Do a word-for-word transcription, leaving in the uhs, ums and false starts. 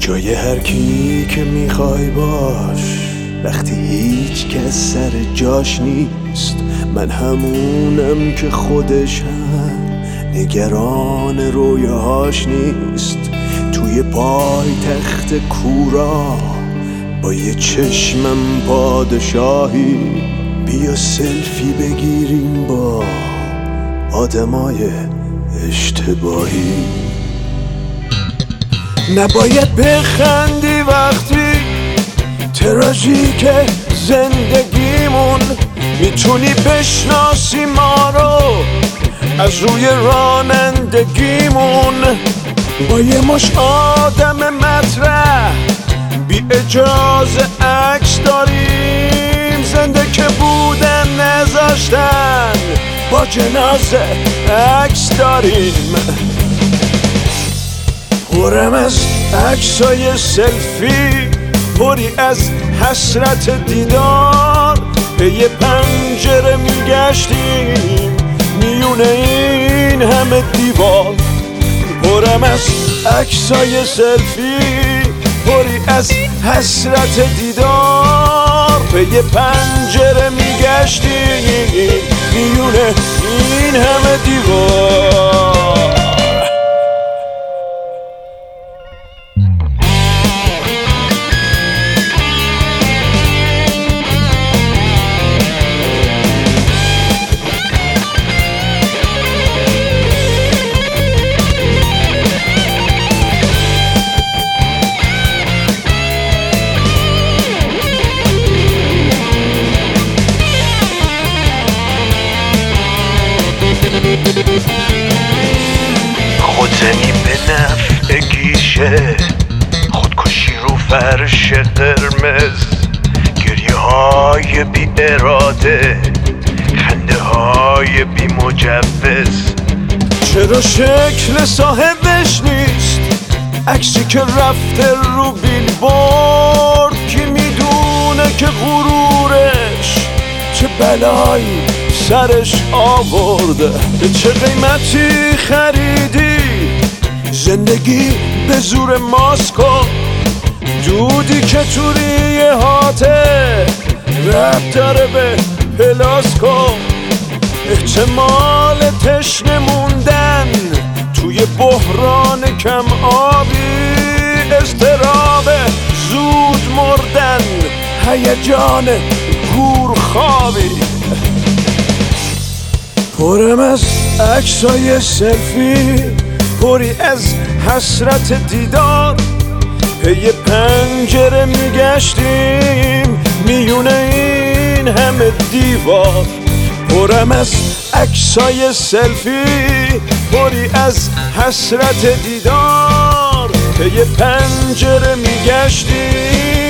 جای هر کی که میخوای باش، وقتی هیچ کس سر جاش نیست. من همونم که خودش هم نگران رویاهاش نیست. توی پای تخت کورا با یه چشمم پادشاهی، بیا سلفی بگیریم با آدمای اشتباهی. نباید بخندی وقتی تراژیک زندگیمون، میتونی بشناسی ما رو از روی رانندگیمون. با یه مش آدم مطرح بی اجازه عکس داریم، زنده که بودن نذاشتن با جنازه عکس داریم. پرم از عکسای سلفی، پری از حسرت دیدار، به یه پنجره میگشتیم میونه این همه دیوار. پرم از عکسای سلفی، پری از حسرت دیدار، به یه پنجره میگشتیم میونه این همه دیوار. خودزنی به نفع گیشه، خودکشی رو فرش قرمز، گریه های بی اراده، خنده های بی مجوز. چرا شکل صاحبش نیست عکسی که رفته رو بیلبورد؟ کی میدونه که غرورش چه بلایی سرش آورده؟ به چه قیمتی خریدی زندگی به زور ماسکو؟ دودی که توی هاته ربط داره به پلاسکو. احتمال تشنه موندن توی بحران کم آبی، اضطراب زود مردن، هیجان گورخوابی. پرم از عکسای سلفی، پری از حسرت دیدار، به یه پنجره میگشتیم میونه این همه دیوار. پرم از عکسای سلفی، پری از حسرت دیدار، به یه پنجره میگشتیم